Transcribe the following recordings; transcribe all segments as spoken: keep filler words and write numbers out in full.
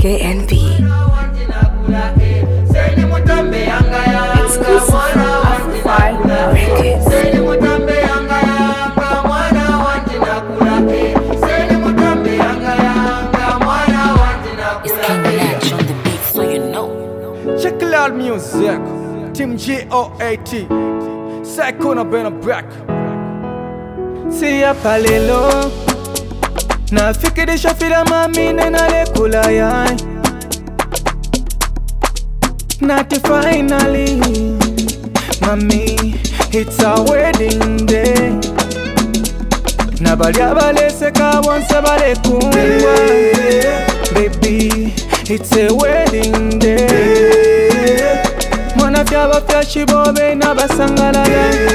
K N B. Exclusive from Afro-Fi Records. It's King Natch on the beat, so you know. Check out music. Team G O A T. Psycho na bena back. Siya palelo. Nafikirisha fila mami nena le kulayai. Not finally, mami, it's our wedding day. Nabalia bale seka once bale kumwa. Baby, it's a wedding day. Mwana fyaba fyashi bobe nabasangala.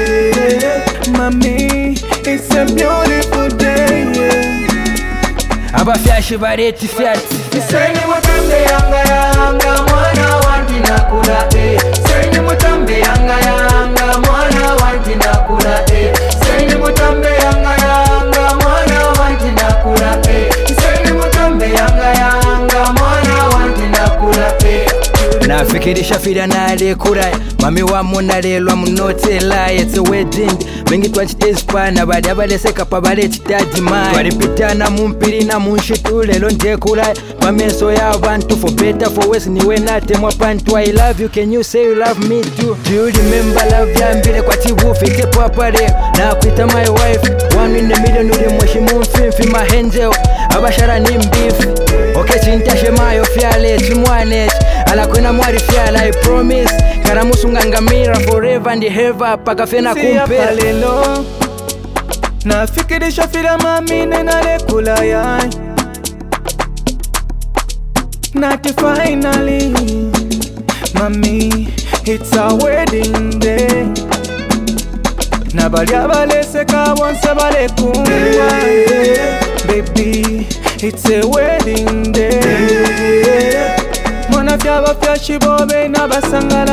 Mami, it's a beautiful day. Aba fyashi bareti fyati. Iseni mutambe yanga yanga mwana wanti nakula eh. Iseni mutambe yanga yanga mwana wanti nakula eh. Iseni mutambe yanga yanga mwana wanti nakula eh. Iseni mutambe yanga yanga mwana wanti nakula eh. Nafikirisha fira nale kurai mami wa muna lelwa munotela. It's a wedding Bengi twachitespa na badi abaleseka pabale chitaji mai. Waripitana mumpiri na munshitu lelo nje kurai pameso ya abantu for better for worse niwe nate mwapantu. I love you, can you say you love me too? Do you remember love ya mbile kwa tibu fike papare na kuita my wife. One in a million uri mwashi mumfimfi mahenjeo abashara ni mbifi. Okay chintashe mayo fiale chimwanechi alakwena mwari fiala. I promise karamusunga ngamira forever and ever pakafena kumpera. Siya palelo nafikirisha fila mami nena le kulayai. Not finally, mami, it's our wedding day. Nabalia bale seka once bale kumwa. Baby, it's a wedding day. Mwana fyaba fyashi bobe nabasangala.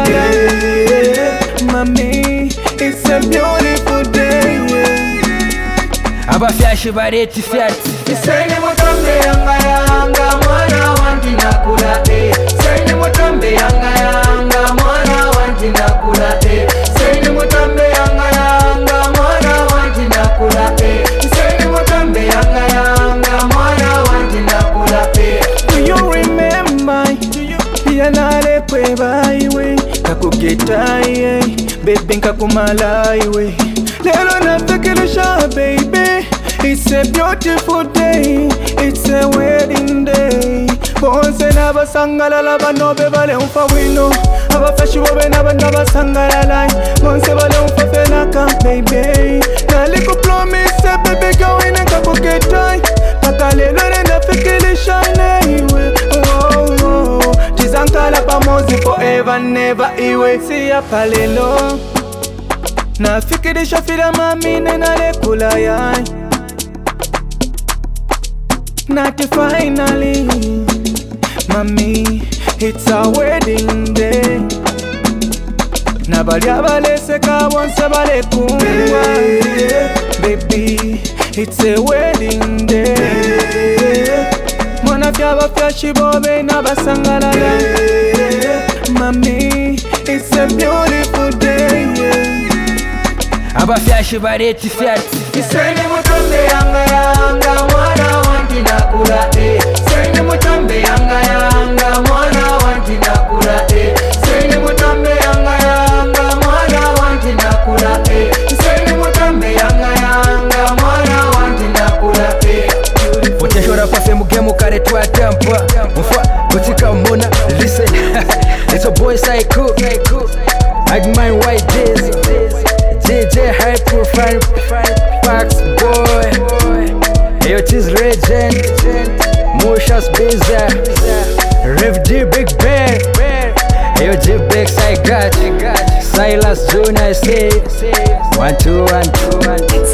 Mami, it's a beautiful day. Aba fyashi bareti fyati. Iseni mutambe yanga yanga mwana wanti nakula eh. Iseni mutambe yanga yanga mwana wanti nakula eh. Iseni mutambe yanga yanga mwana wanti nakula eh. Iseni mutambe yanga yanga mwana wanti nakula eh. Do you remember? Yanale kwe baiwe kakugeta ye baby kakumala iwe. Lelo nafikirisha baby, it's a beautiful day, it's a wedding day. Bonse nabasangala laba nobe bale umfa wino. Abafashi bobe naba nabasangala lai. Bonse bale umfa fenaka baby. Naliku promise baby gawina kakugeta. Paka lelo nafikirisha iwe. Oh oh, tizankala pamozi forever never iwe. Siya palelo nafikirisha fila mami nena le kulayai. Not finally, mami, it's our wedding day. Nabalia bale seka once bale kumwa. Baby, it's a wedding day. Mwana fyaba fyashi bobe nabasangala. Mami, it's a beautiful day. Aba fyashi bareti fyati. Iseni mutambe yanga yanga mwana wanti nakula eh. Iseni mutambe yanga yanga mwana wanti nakula eh. Iseni mutambe yanga yanga mwana wanti nakula eh. Iseni mutambe yanga yanga mwana wanti nakula eh. Uteshora pafe mugemu kare twatampa mfa kutika mona. Listen it's a boy Psycho like my white days. D J high profile Pax boy. Yo tis legend Moshas Biza Rev D Big Bear. Yo J Bex I got Silas Junior say one two one two one.